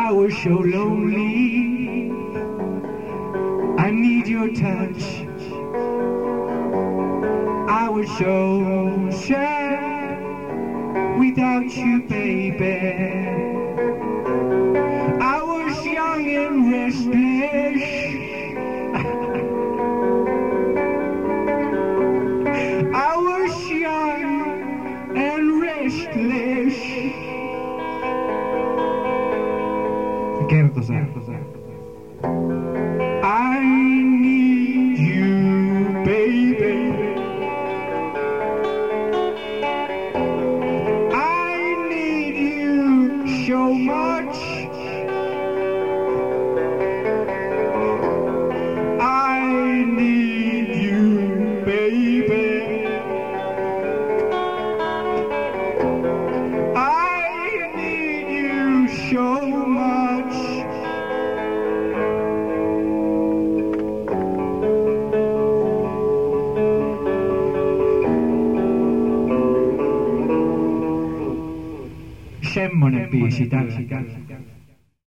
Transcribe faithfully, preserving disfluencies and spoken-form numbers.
I was so lonely. I need your touch. I was so sad without you, baby. I was young and restless. I was young and restless. Kertosa. I need you, baby. I need you so much. I need you, baby. I need you so much. Semmonen biisi tällä.